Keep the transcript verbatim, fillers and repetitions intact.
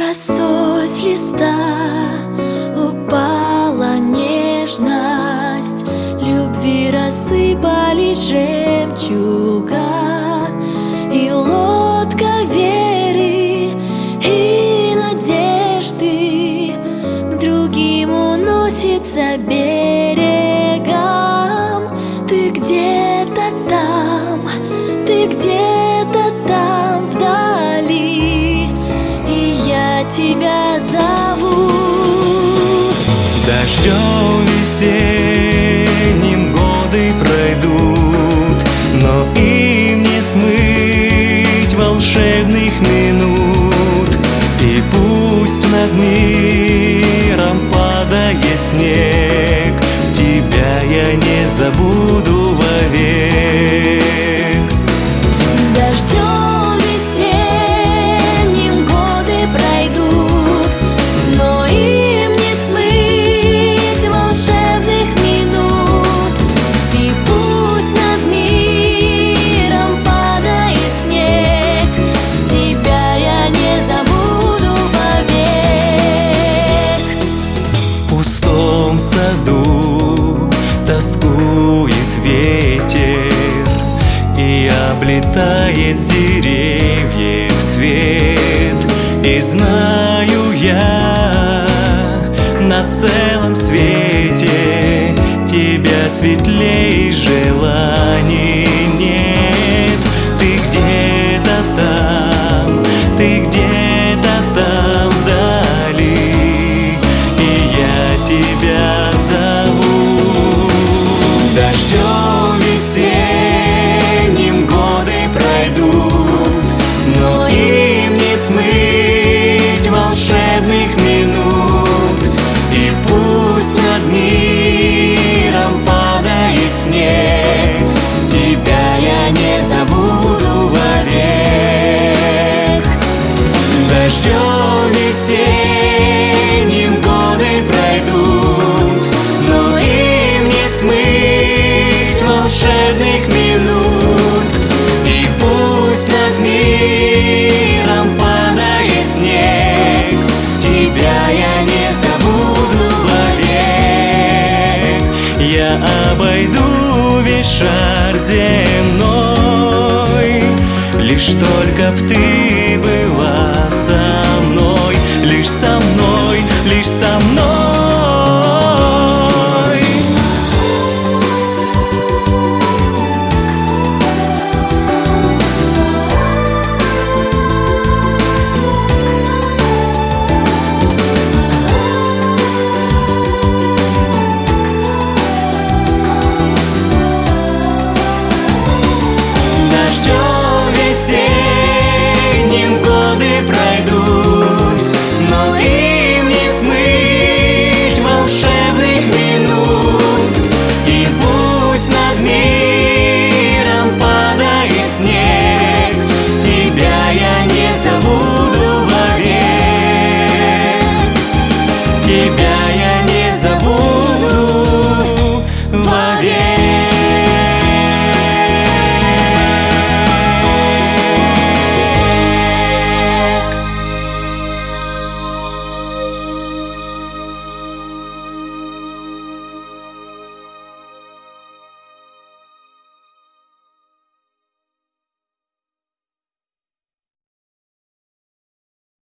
Росой с листа упала нежность, любви рассыпались жемчуга, и лодка веры и надежды к другим уносится берегом. Ты где-то там, ты где-то там вдали, и я тебя зову. Дождем весенним годы пройдут, но им не смыть волшебных минут. И пусть над миром падает снег, тебя я не забуду вовек. Дождем весенним годы пройдут, но им не смыть волшебных минут. И пусть над миром падает снег, тебя я не забуду вовек. В пустом саду тоскует ветер и облетает с деревьев цвет. И знаю я, на целом свете тебя светлей желаний нет. Ты где-то там, ты где-то там вдали, и я тебя зову. Дождем весенним годы пройдут, но им не смыть волшебных минут. И пусть над миром падает снег, тебя я не забуду вовек. Дождем весенним годы пройдут, но им не смыть волшебных минут. И пусть над миром падает снег, тебя я не забуду вовек. Я обойду весь шар земной, лишь только б ты была